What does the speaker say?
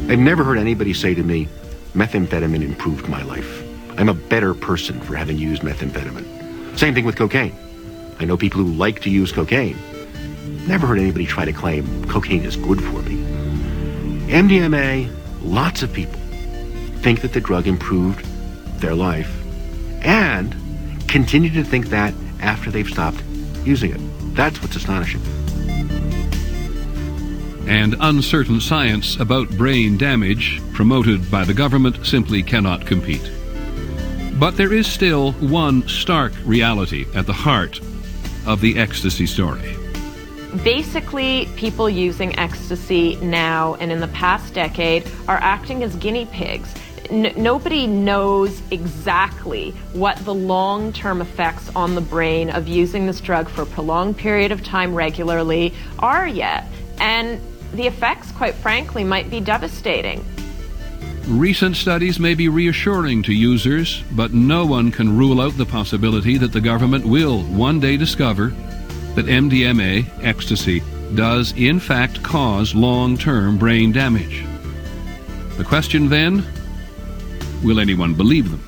I've never heard anybody say to me, methamphetamine improved my life. I'm a better person for having used methamphetamine. Same thing with cocaine. I know people who like to use cocaine. Never heard anybody try to claim cocaine is good for me. MDMA, lots of people think that the drug improved their life and continue to think that after they've stopped using it. That's what's astonishing. And uncertain science about brain damage promoted by the government simply cannot compete. But there is still one stark reality at the heart of the ecstasy story. Basically, people using ecstasy now and in the past decade are acting as guinea pigs. Nobody knows exactly what the long-term effects on the brain of using this drug for a prolonged period of time regularly are yet. And the effects, quite frankly, might be devastating. Recent studies may be reassuring to users, but no one can rule out the possibility that the government will one day discover that MDMA, ecstasy, does in fact cause long-term brain damage. The question then, will anyone believe them?